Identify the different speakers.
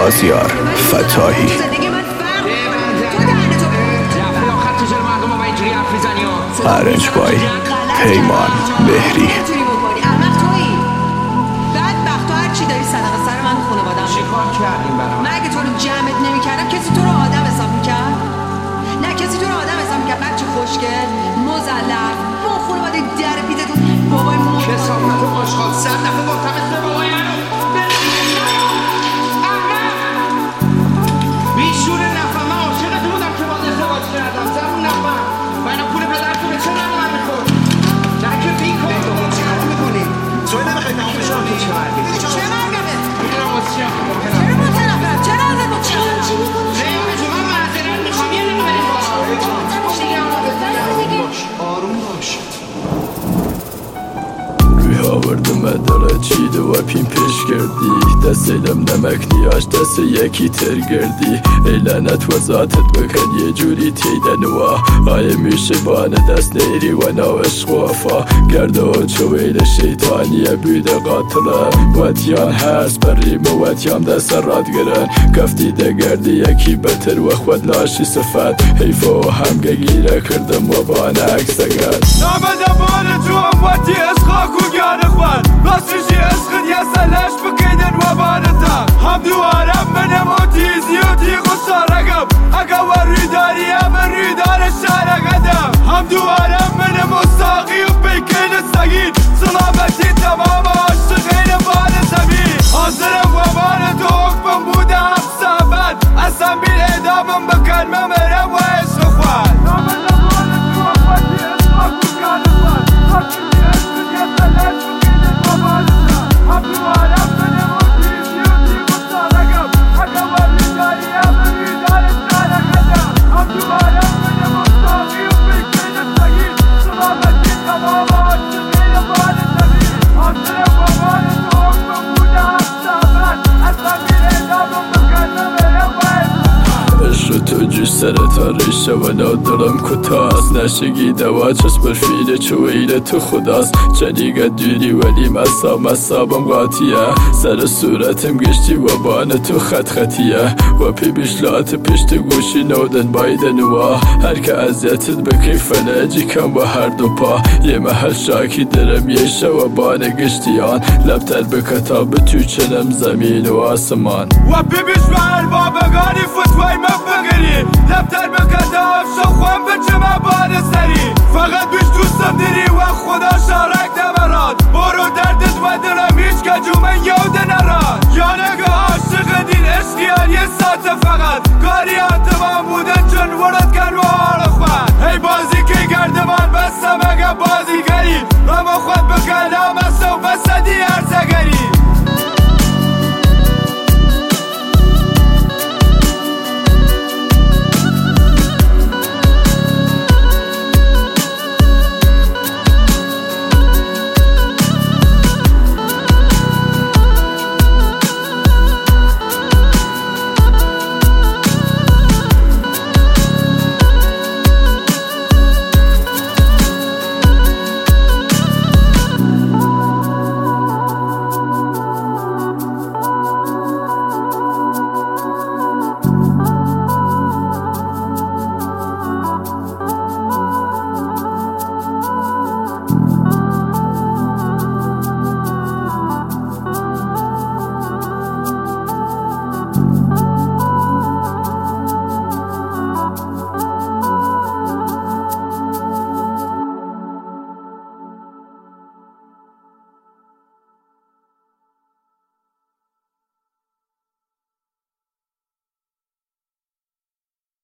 Speaker 1: مازیار فتاحی. ارنج بای پیمان مهری.
Speaker 2: بدبخت تو هر چی داری صدقه سر من و خانواده‌ام.
Speaker 3: چیکار کردیم برام؟
Speaker 2: من اگه تو رو جمعت نمی‌کردم کسی تو رو آدم حساب می‌کرد؟ نه کسی تو رو آدم حساب می‌کرد. بچه خوشگل مزلف با خانواده در پیتتون بابای ما
Speaker 3: کسافت و آشغال سر دفعه مرتبط به بابای منو بیشور نفهم. من عاشقت بودم که باز ازدواج کردم. زبون نفهم و اینا پول پدرتون به چه نمه من میخورد؟ جک بیکن چی کار میکنی؟ توی نمیخوای تمام بشم چه مرگه؟
Speaker 2: چه مرگمه؟
Speaker 3: میدونم واسه چی هم
Speaker 2: چرا متنفرم؟ چرا ازت متنفرم؟ چی میکنی؟
Speaker 3: ریحانه جو من معذرت میخوام یه دقیقه بریم بالا. آروم باش.
Speaker 1: آوردم داره چیده و پین پیش کردی دست ایلم نمک نیاش دست یکی تر گردی ای لعنت و ذاتت بکن یه جوری تیدن و آیه میشه بان دست نیری و نو عشق و وفا گرده و چویل شیطانیه بیده قاتله واتیان هست بریم و واتیان دست راد گرن گفتی ده گردی یکی بتر و خود لاشی صفت حیف و همگه گیره کردم و بان عکس دگر
Speaker 4: نامده بان تو هم واتی عشقا کوگان اخوان راستشی عشقت یه سلش بکیدن و بانتا هم دوارم منم اوتیزی و تیغ و سارگم اگه و ریداری هم ریدار شارگدم هم دوارم منم مستاقی و بیکین سگین سلامتی تمام عاشقین بان زمین حاضرم و بان تو حکمم بوده هم ثابت اصلا بیل ادامم بکن ممرم و عشق خوان نامده بان تو هم واتی عشقا کوگان اخوان راستشی عشقت یه سلش بکیدن و بانتا هم دوارم منم اوتیزی و تیغ و سارگم اگه و ریداری هم ریدار شارگدم هم دوارم منم مستاقی و بیکین سگین سلامتی تمام عاشقین بان زمین حاضرم و بان تو حکمم بوده هم ثابت اصلا بیل ادامم بکن ممرم و عشق
Speaker 1: عشق تو جوش سرتا ریشه و نادرم کتاست نشگی دوا چشم فیل چویل تو خداست چنیگه دوری ولی مصابم قاطیه سر صورتم گشتی و بان تو خط خطیه و پی بشلات پشت گوشی نودن بایدن و هر که ازیتت بکی فلجی کم و هر دو پا یه محل شاکی درم یه شو بان گشتیان لبتر به کتاب تو چنم زمین و آسمان
Speaker 4: و بیبیش و البابگانی فتوای من بگیری لبتر بکتاف شو خوام بچه من بان سری فقط بیش دوستم دیری و خدا شارک دمراد برو دردت و دلم هیچ کجو من یاد نراد یا نگه عاشق دین عشقیان یه ساعت فقط کاری تمام بودن چون ورد کن و حال خوان هی بازی که گردمان بستم اگه بازیگری اما خود بکنم اصلا بسدی ارزگری